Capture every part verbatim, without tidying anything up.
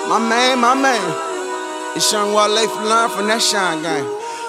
My man, my man. It's Young Wale for learn from that Shine Gang.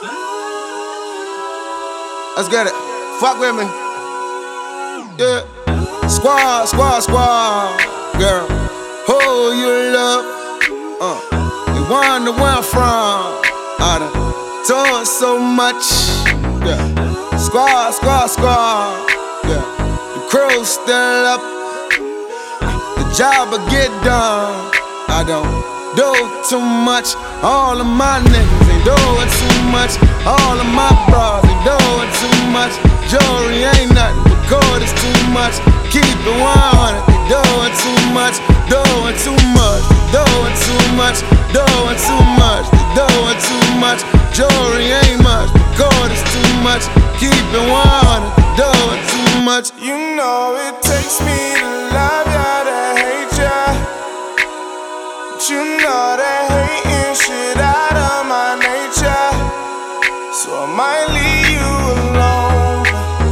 Let's get it. Fuck with me. Yeah. Squad, squad, squad. Girl, who you love? Uh, you wonder where I'm from. I done done so much. Yeah. Squad, squad, squad. Yeah. The crew still up. The job will get done. I don't do too much. All of my niggas ain't doing too much. All of my bras ain't doing too much. Jewelry ain't nothing, but gold is too much. Keep it one hundred, they doing too much. Doing too much, doing too much. Doing too much, they doing too much. Jewelry ain't much, but gold is too much. Keep it one hundred, they doing too much. You know it takes me to love ya to hate ya. You know that hating shit out of my nature, so I might leave you alone.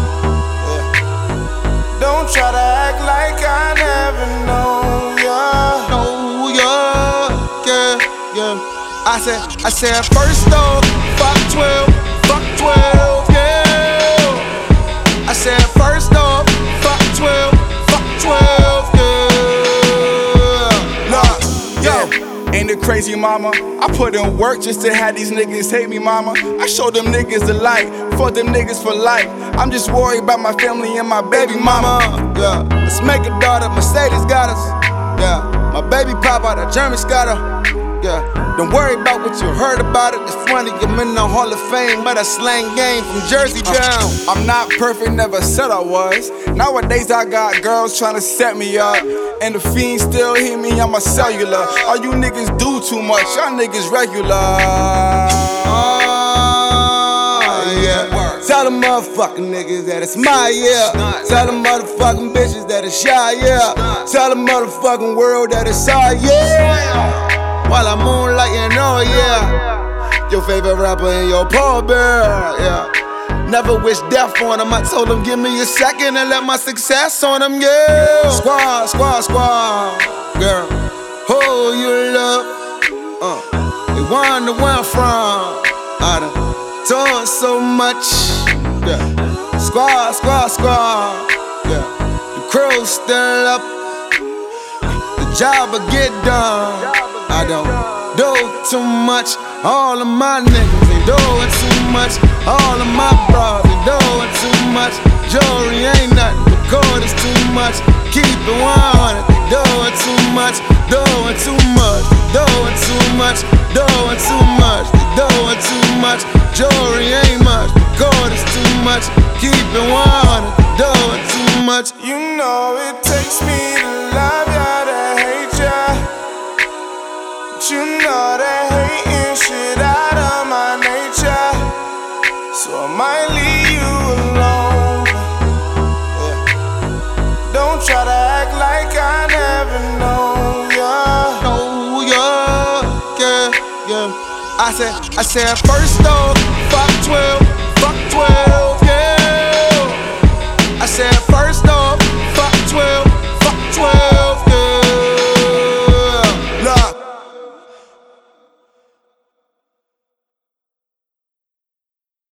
Yeah. Don't try to act like I never know ya. Know ya, yeah, yeah. I said, I said first off, fuck twelve, fuck twelve, yeah. I said first off, fuck twelve, fuck twelve, yeah. Ain't it crazy, mama? I put in work just to have these niggas hate me, mama. I show them niggas the light, fuck them niggas for life. I'm just worried about my family and my baby mama. Yeah, let's make a daughter, Mercedes got us. Yeah, my baby papa, that German got her. Yeah, don't worry about what you heard about it. It's funny, I'm in the Hall of Fame, but I slang game from Jersey down. Uh, I'm not perfect, never said I was. Nowadays I got girls trying to set me up, and the fiends still hit me on my cellular. All you niggas do too much, y'all niggas regular. Oh, yeah. Tell them motherfucking niggas that it's my year. Tell them motherfucking bitches that it's shy, yeah. Tell the motherfucking world that it's our yeah. While I'm moonlighting, oh yeah. Your favorite rapper and your pallbearer, yeah. Never wish death on him. I told him give me a second and let my success on him, yeah. Squad, squad, squad. Girl, who you love? Uh, they wonder where I'm from. I done done so much. Yeah. Squad, squad, squad. Yeah. The crew still up. The job will get done. I don't do too much. All of my niggas ain't doing too much. All of my bras ain't doing too much. Jewelry ain't nothing, but gold is too much. Keep it one hundred, they doing too much. Doing too much, doing too much. Doing too much, they doing too much. Jewelry ain't much, but gold is too much. Keep it one hundred, they doing too much. You know it takes me to love ya to hate ya. You know that hating shit out of my nature, so I might leave you alone. Yeah. Don't try to act like I never know ya. Know ya, yeah, yeah. I said, I said first off, fuck twelve.